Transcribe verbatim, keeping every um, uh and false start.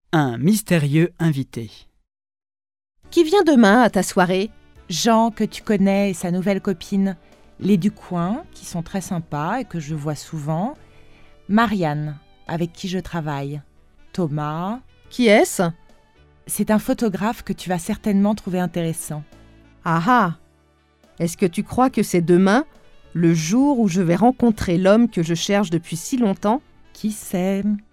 Un mystérieux invité. Qui vient demain à ta soirée? Jean, que tu connais, et sa nouvelle copine. Les du coin, qui sont très sympas et que je vois souvent. Marianne, avec qui je travaille. Thomas. Qui est-ce? C'est un photographe que tu vas certainement trouver intéressant. Ah ah! Est-ce que tu crois que c'est demain, le jour où je vais rencontrer l'homme que je cherche depuis si longtemps? Qui sait?